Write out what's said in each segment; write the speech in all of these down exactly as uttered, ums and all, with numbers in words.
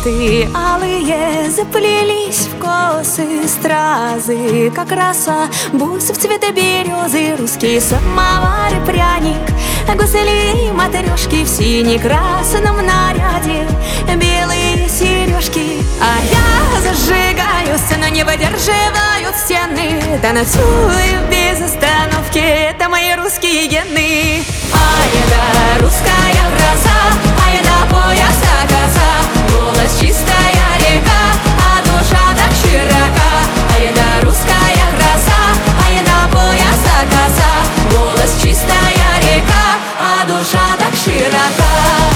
цветы алые заплелись в косы стразы, как роса, бусы в цвета березы, русский самовар и пряник, гусли и матрешки в сине-красном наряде, белые сережки. А я зажигаюсь, но не выдерживают стены, танцую без остановки, это мои русские гены. А это русская гроза, а я до пояса коса, голос чистая река, а душа так широка. А это русская гроза, а я до пояса коса, голос чистая река, а душа так широка.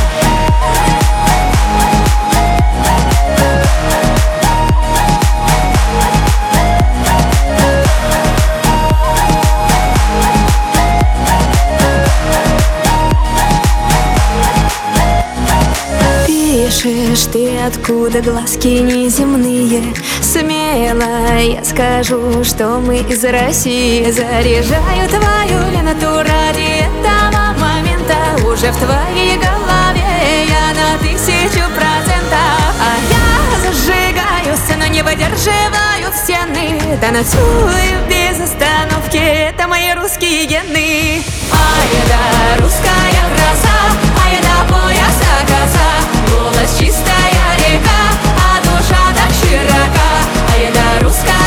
Пишешь ты, откуда глазки неземные, смело я скажу, что мы из России. Заряжаю твою ленту ради этого момента, уже в твоей голове я на тысячу процентов. А я зажигаюсь, но не выдерживают стены, танцую без остановки, это мои русские гены. А это русская гроза, а я до пояса коса, голос чистая река, а душа так широка. А это русская